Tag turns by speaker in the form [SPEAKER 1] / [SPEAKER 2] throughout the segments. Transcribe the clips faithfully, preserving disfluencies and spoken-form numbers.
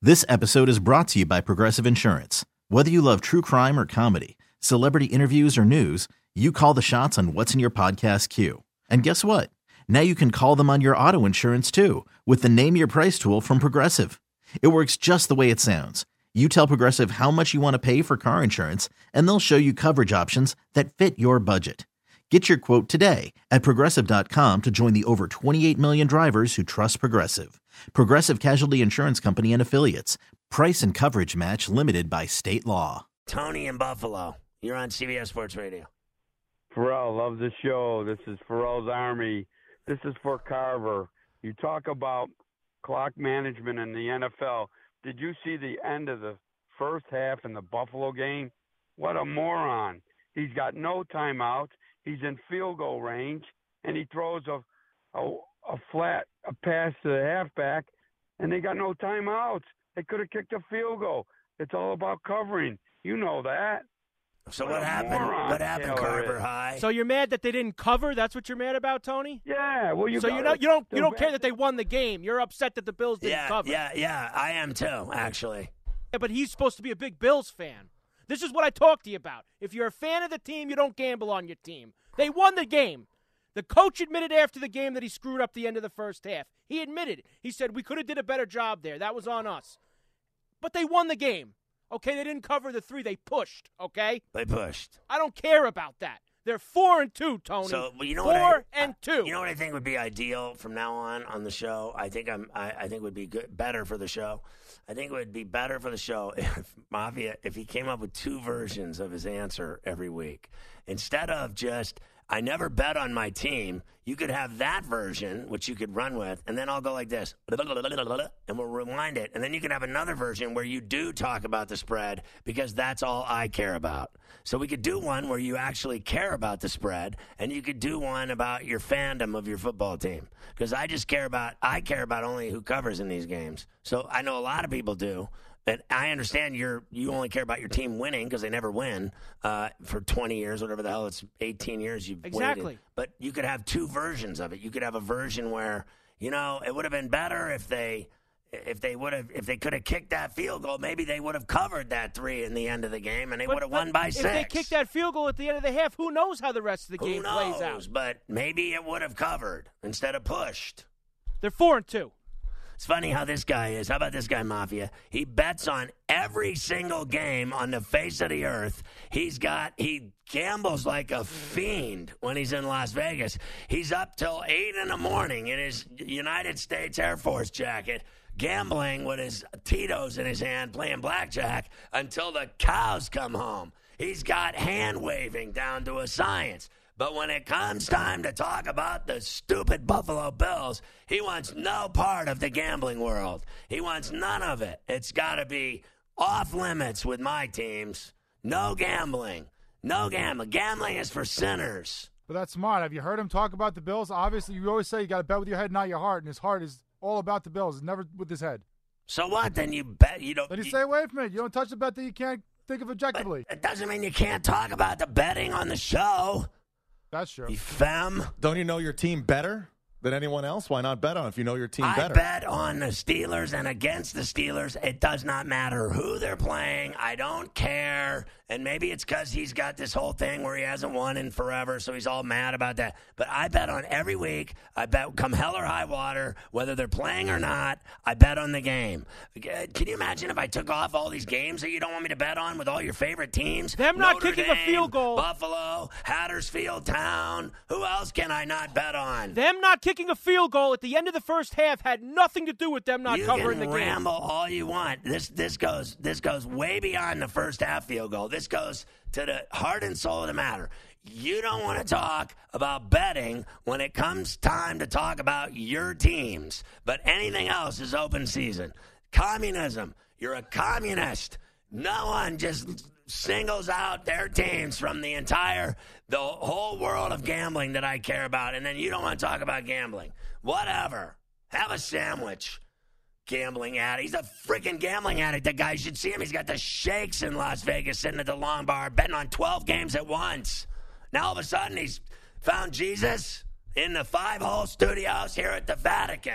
[SPEAKER 1] This episode is brought to you by Progressive Insurance. Whether you love true crime or comedy, celebrity interviews or news, you call the shots on what's in your podcast queue. And guess what? Now you can call them on your auto insurance too with the Name Your Price tool from Progressive. It works just the way it sounds. You tell Progressive how much you want to pay for car insurance, and they'll show you coverage options that fit your budget. Get your quote today at Progressive dot com to join the over twenty-eight million drivers who trust Progressive. Progressive Casualty Insurance Company and Affiliates. Price and coverage match limited by state law.
[SPEAKER 2] Tony in Buffalo. You're on C B S Sports Radio.
[SPEAKER 3] Pharrell, love the show. This is Pharrell's Army. This is for Carver. You talk about clock management in the N F L. Did you see the end of the first half in the Buffalo game? What a moron. He's got no timeouts. He's in field goal range, and he throws a, a, a flat a pass to the halfback, and they got no timeouts. They could have kicked a field goal. It's all about covering. You know that.
[SPEAKER 2] So
[SPEAKER 3] what,
[SPEAKER 2] what happened?
[SPEAKER 3] Moron.
[SPEAKER 2] What happened, Carver High?
[SPEAKER 4] So you're mad that they didn't cover? That's what you're mad about, Tony?
[SPEAKER 3] Yeah. Well, you.
[SPEAKER 4] So you're not. You don't. You don't care that they won the game. You're upset that the Bills didn't
[SPEAKER 2] yeah,
[SPEAKER 4] cover.
[SPEAKER 2] Yeah, yeah, I am too, actually.
[SPEAKER 4] Yeah, but he's supposed to be a big Bills fan. This is what I talked to you about. If you're a fan of the team, you don't gamble on your team. They won the game. The coach admitted after the game that he screwed up the end of the first half. He admitted. He said, we could have did a better job there. That was on us. But they won the game. Okay, they didn't cover the three. They pushed, okay?
[SPEAKER 2] They pushed.
[SPEAKER 4] I don't care about that. They're four and two, Tony.
[SPEAKER 2] So well, you know
[SPEAKER 4] four
[SPEAKER 2] what I,
[SPEAKER 4] and two.
[SPEAKER 2] You know what I think would be ideal from now on on the show? I think I'm. I, I think would be good, better for the show. I think it would be better for the show if Mafia if he came up with two versions of his answer every week instead of just I never bet on my team. You could have that version, which you could run with, and then I'll go like this, and we'll rewind it. And then you can have another version where you do talk about the spread because that's all I care about. So we could do one where you actually care about the spread, and you could do one about your fandom of your football team. Because I just care about, I care about only who covers in these games. So I know a lot of people do. And I understand you're you only care about your team winning because they never win uh, for twenty years, whatever the hell it's eighteen years you've
[SPEAKER 4] exactly.
[SPEAKER 2] waited. But you could have two versions of it. You could have a version where you know it would have been better if they if they would have if they could have kicked that field goal. Maybe they would have covered that three in the end of the game, and they
[SPEAKER 4] but,
[SPEAKER 2] would have
[SPEAKER 4] but
[SPEAKER 2] won by
[SPEAKER 4] if
[SPEAKER 2] six.
[SPEAKER 4] If they kicked that field goal at the end of the half, who knows how the rest of the
[SPEAKER 2] who
[SPEAKER 4] game
[SPEAKER 2] knows,
[SPEAKER 4] plays out?
[SPEAKER 2] But maybe it would have covered instead of pushed.
[SPEAKER 4] They're four and two.
[SPEAKER 2] It's funny how this guy is. How about this guy, Mafia? He bets on every single game on the face of the earth. He's got, he gambles like a fiend when he's in Las Vegas. He's up till eight in the morning in his United States Air Force jacket, gambling with his Tito's in his hand, playing blackjack until the cows come home. He's got hand waving down to a science. But when it comes time to talk about the stupid Buffalo Bills, he wants no part of the gambling world. He wants none of it. It's got to be off limits with my teams. No gambling. No gambling. Gambling is for sinners.
[SPEAKER 5] But that's smart. Have you heard him talk about the Bills? Obviously, you always say you got to bet with your head, not your heart, and his heart is all about the Bills. It's never with his head.
[SPEAKER 2] So what? Then you bet you don't.
[SPEAKER 5] Then you,
[SPEAKER 2] you
[SPEAKER 5] stay away from it. You don't touch the bet that you can't think of objectively.
[SPEAKER 2] It doesn't mean you can't talk about the betting on the show.
[SPEAKER 5] That's true.
[SPEAKER 2] You femme.
[SPEAKER 6] Don't you know your team better than anyone else? Why not bet on it if you know your team
[SPEAKER 2] I
[SPEAKER 6] better?
[SPEAKER 2] I bet on the Steelers and against the Steelers. It does not matter who they're playing. I don't care. And maybe it's because he's got this whole thing where he hasn't won in forever, so he's all mad about that. But I bet on every week. I bet come hell or high water, whether they're playing or not, I bet on the game. Can you imagine if I took off all these games that you don't want me to bet on with all your favorite teams?
[SPEAKER 4] Them not
[SPEAKER 2] Notre
[SPEAKER 4] kicking
[SPEAKER 2] Dame,
[SPEAKER 4] a field goal.
[SPEAKER 2] Buffalo, Hattersfield Town. Who else can I not bet on?
[SPEAKER 4] Them not kicking a field goal at the end of the first half had nothing to do with them not
[SPEAKER 2] you
[SPEAKER 4] covering
[SPEAKER 2] can
[SPEAKER 4] the game.
[SPEAKER 2] ramble all you want. This this goes this goes way beyond the first half field goal. This goes to the heart and soul of the matter. You don't want to talk about betting when it comes time to talk about your teams, but anything else is open season. Communism. You're a communist. No one just singles out their teams from the entire, the whole world of gambling that I care about, and then you don't want to talk about gambling. Whatever. Have a sandwich. Gambling addict. He's a freaking gambling addict. That guy, should see him. He's got the shakes in Las Vegas sitting at the long bar betting on twelve games at once. Now all of a sudden he's found Jesus in the five-hole studios here at the Vatican.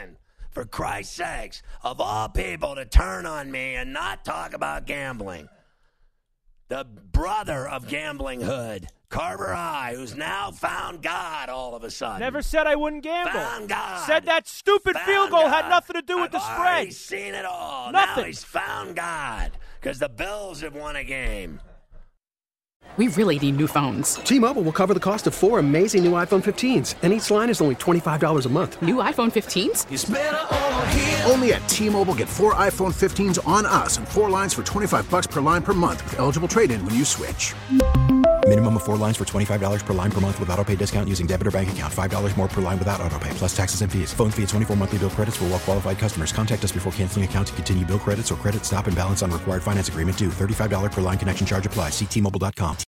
[SPEAKER 2] for Christ's sakes, of all people to turn on me and not talk about gambling. The brother of gambling hood, Carver High, who's now found God all of a sudden.
[SPEAKER 4] Never said I wouldn't gamble.
[SPEAKER 2] Found God.
[SPEAKER 4] Said that stupid
[SPEAKER 2] Found
[SPEAKER 4] field goal
[SPEAKER 2] God.
[SPEAKER 4] had nothing to do with
[SPEAKER 2] I've
[SPEAKER 4] the
[SPEAKER 2] already
[SPEAKER 4] spread.
[SPEAKER 2] Seen it all.
[SPEAKER 4] Nothing.
[SPEAKER 2] Now he's found God because the Bills have won a game.
[SPEAKER 7] We really need new phones.
[SPEAKER 8] T-Mobile will cover the cost of four amazing new iPhone fifteens, and each line is only twenty-five dollars a month.
[SPEAKER 7] New iPhone fifteens?
[SPEAKER 9] It's better over here. Only at T-Mobile, get four iPhone fifteens on us and four lines for twenty-five bucks per line per month with eligible trade-in when you switch.
[SPEAKER 10] Minimum of four lines for twenty-five dollars per line per month with autopay discount using debit or bank account. five dollars more per line without autopay, plus taxes and fees. Phone fee at twenty-four monthly bill credits for well-qualified customers. Contact us before canceling account to continue bill credits or credit stop and balance on required finance agreement due. thirty-five dollars per line connection charge applies. See T Mobile dot com.